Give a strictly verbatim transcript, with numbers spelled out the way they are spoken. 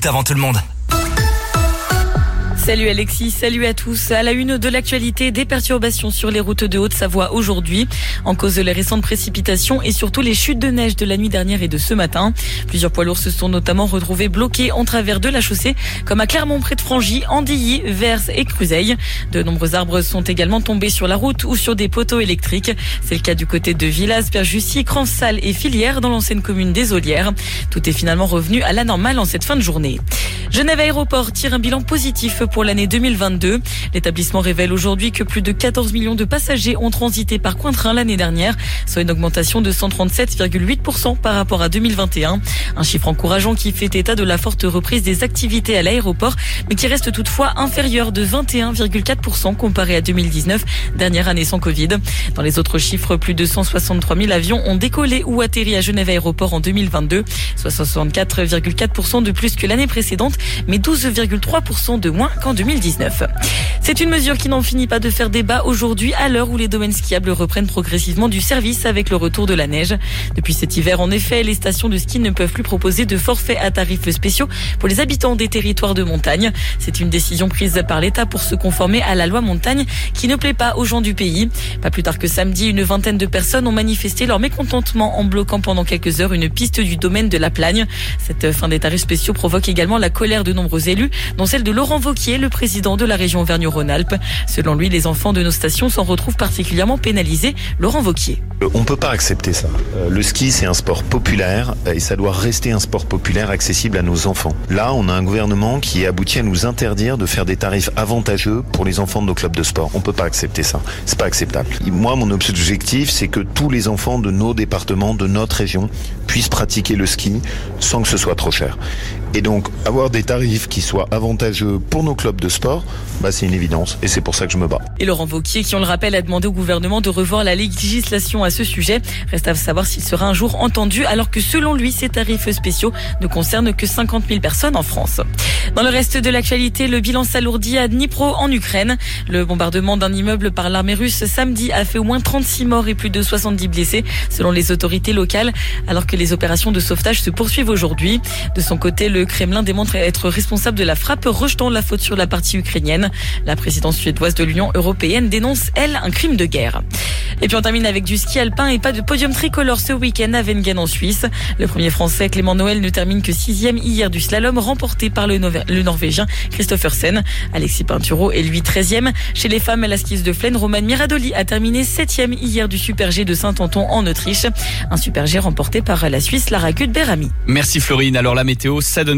avant tout le monde. Salut Alexis, salut à tous. À la une de l'actualité, des perturbations sur les routes de Haute-Savoie aujourd'hui, en cause de les récentes précipitations et surtout les chutes de neige de la nuit dernière et de ce matin. Plusieurs poids lourds se sont notamment retrouvés bloqués en travers de la chaussée, comme à Clermont près de Frangy, Andilly, Vers et Cruzeil. De nombreux arbres sont également tombés sur la route ou sur des poteaux électriques. C'est le cas du côté de Villaz, Perjussy, Crançal et Filière dans l'ancienne commune des Ollières. Tout est finalement revenu à la normale en cette fin de journée. Genève Aéroport tire un bilan positif pour l'année deux mille vingt-deux. L'établissement révèle aujourd'hui que plus de quatorze millions de passagers ont transité par Cointrain l'année dernière, soit une augmentation de cent trente-sept virgule huit pour cent par rapport à deux mille vingt et un. Un chiffre encourageant qui fait état de la forte reprise des activités à l'aéroport, mais qui reste toutefois inférieur de vingt et un virgule quatre pour cent comparé à deux mille dix-neuf, dernière année sans Covid. Dans les autres chiffres, plus de cent soixante-trois mille avions ont décollé ou atterri à Genève Aéroport en deux mille vingt-deux, soit soixante-quatre virgule quatre pour cent de plus que l'année précédente, mais douze virgule trois pour cent de moins qu'en deux mille dix-neuf. C'est une mesure qui n'en finit pas de faire débat aujourd'hui à l'heure où les domaines skiables reprennent progressivement du service avec le retour de la neige. Depuis cet hiver, en effet, les stations de ski ne peuvent plus proposer de forfaits à tarifs spéciaux pour les habitants des territoires de montagne. C'est une décision prise par l'État pour se conformer à la loi montagne qui ne plaît pas aux gens du pays. Pas plus tard que samedi, une vingtaine de personnes ont manifesté leur mécontentement en bloquant pendant quelques heures une piste du domaine de la Plagne. Cette fin des tarifs spéciaux provoque également la colère de nombreux élus, dont celle de Laurent Wauquiez, le président de la région Auvergne-Rhône-Alpes. Selon lui, les enfants de nos stations s'en retrouvent particulièrement pénalisés. Laurent Wauquiez. On ne peut pas accepter ça. Le ski, c'est un sport populaire et ça doit rester un sport populaire accessible à nos enfants. Là, on a un gouvernement qui aboutit à nous interdire de faire des tarifs avantageux pour les enfants de nos clubs de sport. On ne peut pas accepter ça. C'est pas acceptable. Moi, mon objectif, c'est que tous les enfants de nos départements, de notre région, puissent pratiquer le ski sans que ce soit trop cher. Et donc, avoir des tarifs qui soient avantageux pour nos clubs de sport, bah, c'est une évidence. Et c'est pour ça que je me bats. Et Laurent Wauquiez, qui on le rappelle, a demandé au gouvernement de revoir la législation à ce sujet. Reste à savoir s'il sera un jour entendu, alors que selon lui, ces tarifs spéciaux ne concernent que cinquante mille personnes en France. Dans le reste de l'actualité, le bilan s'alourdit à Dnipro en Ukraine. Le bombardement d'un immeuble par l'armée russe samedi a fait au moins trente-six morts et plus de soixante-dix blessés, selon les autorités locales, alors que les opérations de sauvetage se poursuivent aujourd'hui. De son côté, le Kremlin démontre être responsable de la frappe, rejetant la faute sur la partie ukrainienne. La présidence suédoise de l'Union européenne dénonce, elle, un crime de guerre. Et puis on termine avec du ski alpin et pas de podium tricolore ce week-end à Wengen en Suisse. Le premier français, Clément Noël, ne termine que sixième hier du slalom remporté par le, Nové- le Norvégien Kristoffersen. Alexis Pinturo est lui treizième. Chez les femmes, à la skieuse de Flaine, Romane Miradoli a terminé septième hier du Super G de Saint-Anton en Autriche. Un Super G remporté par la Suisse Lara Gut-Berami. Merci Florine. Alors la météo, ça donne